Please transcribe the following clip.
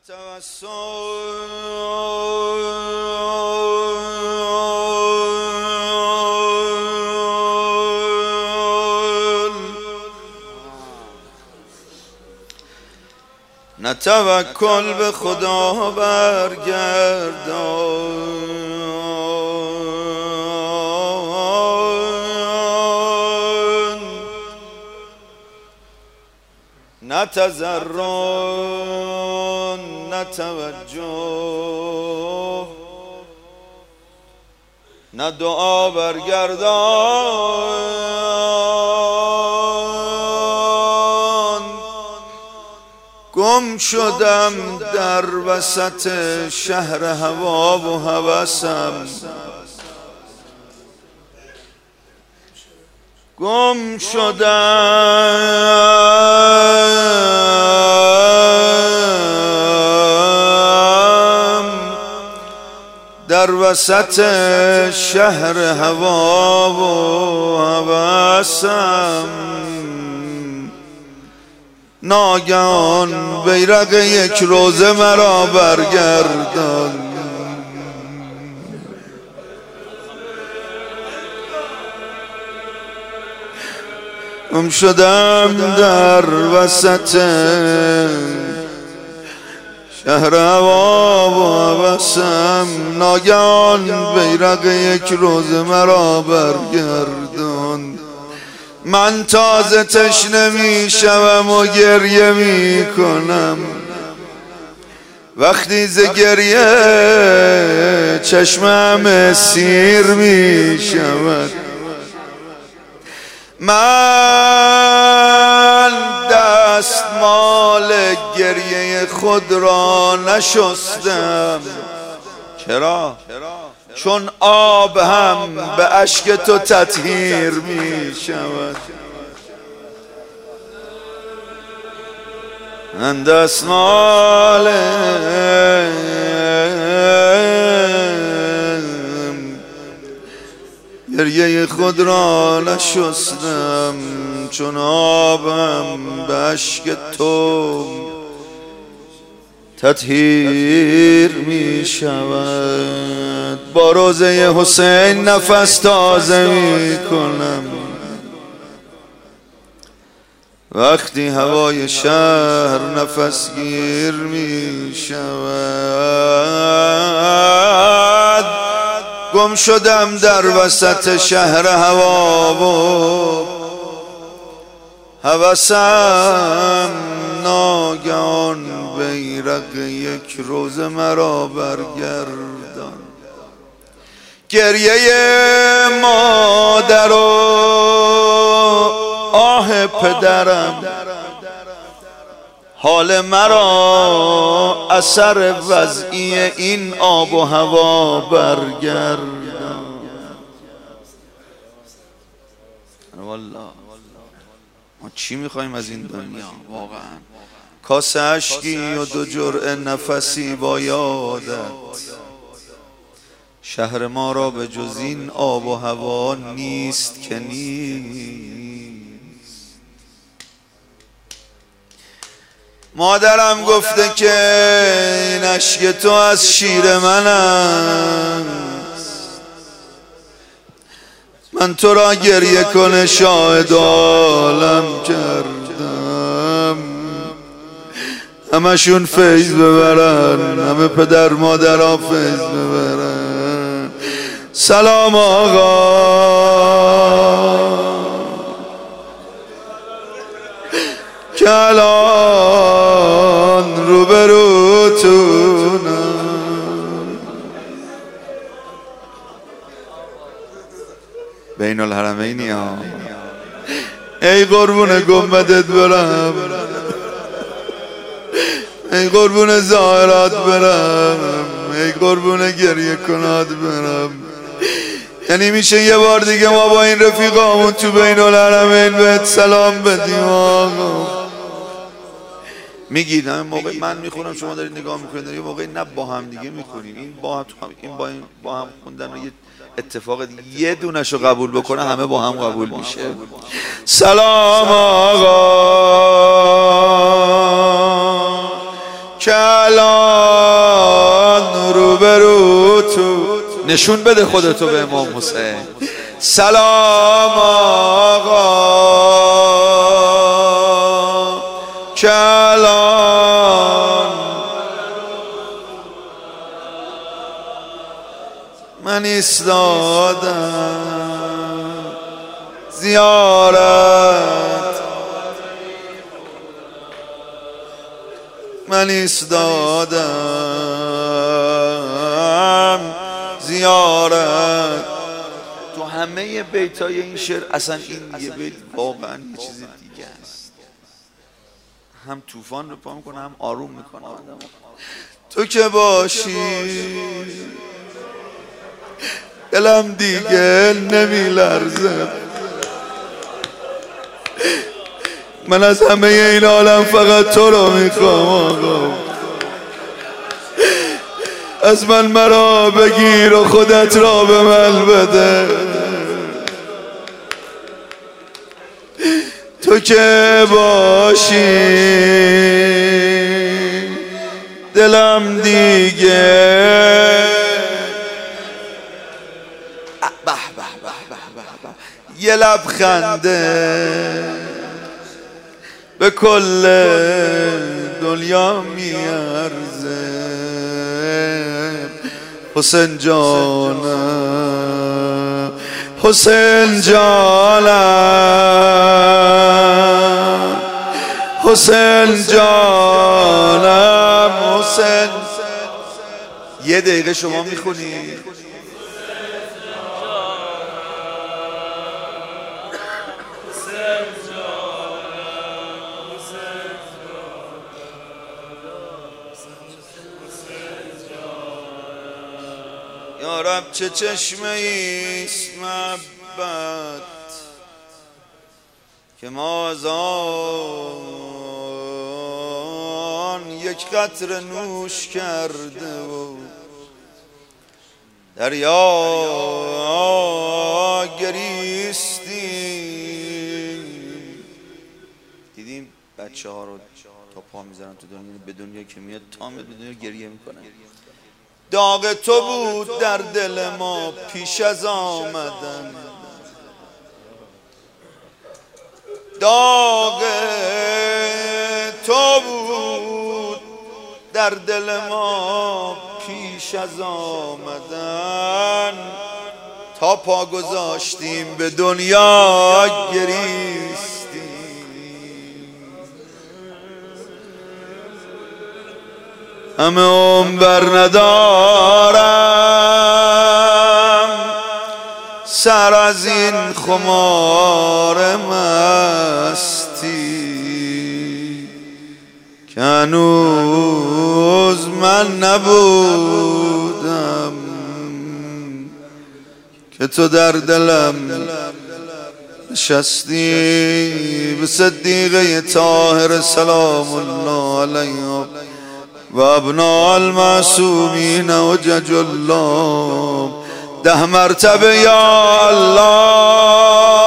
نه توکل به خدا برگردان، نه تضرع نه توجه، نه دعا برگردان. گم شدم در وسط شهر هوا و هوسم، گم شدم در وسط شهر هوا و هوسم. ناگهان بیرق یک روزه مرا برگردان، گم شدم در وسط شهر هوا و هوسم. ناگهان بیرق یک روزه مرا برگردان. من تازه تشنه می شوم و گریه می کنم، وقتی ز گریه چشمم سیر می شود. من دستمال گریه خود را نشستم. چرا؟ چون آب هم به اشک تو تطهیر می شود. من دستمال گریه خود را نشستم، چون آبم به اشک تو تطهیر می شود. با روضه حسین نفس تازه می کنم، وقتی هوای شهر نفس گیر می شود. گم شدم در وسط شهر هوا و هوسم. ناگهان بیرق یک روز مرا برگردان. گریه مادر و آه پدرم، حال مرا اثر وضعی این آب و هوا برگردان. والله ما چی میخوایم از این دنیا واقعا؟ کاسه اشکی و 2 جرعه نفسی با یادت. شهر ما را به جز این آب و هوا نیست که نیست. مادرم گفته که این اشک تو از شیر من است. من تو را گریه کنه شاهد عالم کردم. همشون فیض ببرن، همه پدر مادرها فیض ببرن. سلام آقا، که الان روبروتونم. بین الحرمینی ها، ای قربون گنبدت برم، ای قربون ظاهرات برم، ای قربون گریه کنات برم. یعنی میشه یه بار دیگه ما با این رفیقامون تو بین الحرمین بهت سلام بدیم آقا؟ میگید همه موقع من میخونم شما دارید نگاه میکنید، یه موقع نه با هم دیگه میخونیم. این با هم خوندن و یه اتفاق یه دونشو قبول بکنه همه با هم قبول میشه. سلام آقا، که الان روبرو تو نشون بده خودتو به امام حسین. سلام آقا که الان من ایستادم زیارت، من ایستادم زیارت. تو همه بیتای این شعر اصلا این یه بیت واقعا یه چیز دیگه است، هم طوفان رو پا میکنه هم آروم میکنه آدم. تو که باشی دلم دیگه نمیلرزه، من از همه این عالم فقط تو رو میخوام آقا. از من مرا بگیر و خودت را به من بده، تو که باشی دلم دیگه یه لبخنده به کل دنیا میارزه. حسین جانم، حسین جانم، حسین جانم، حسین. یه دقیقه شما میخونی؟ یا رب چه چشمه ایست محبت که ما از آن یک قطره نوش کرده و دریا گریستیم. دیدیم بچه ها رو تا پا میزنن تو دنیا، به دنیا که میاد تا میاد به دنیا گریه میکنن. داغ تو بود در دل ما پیش از آمدن، داغ تو بود در دل ما پیش از آمدن، تا پا گذاشتیم به دنیا گریستیم. همه عمر ندارم سر از این خمار مستی که هنوز من نبودم که تو در دلم نشستی. به صدیقه طاهر سلام الله علیه و ابناء المعصومین و جج الله 10 مرتبه یا الله.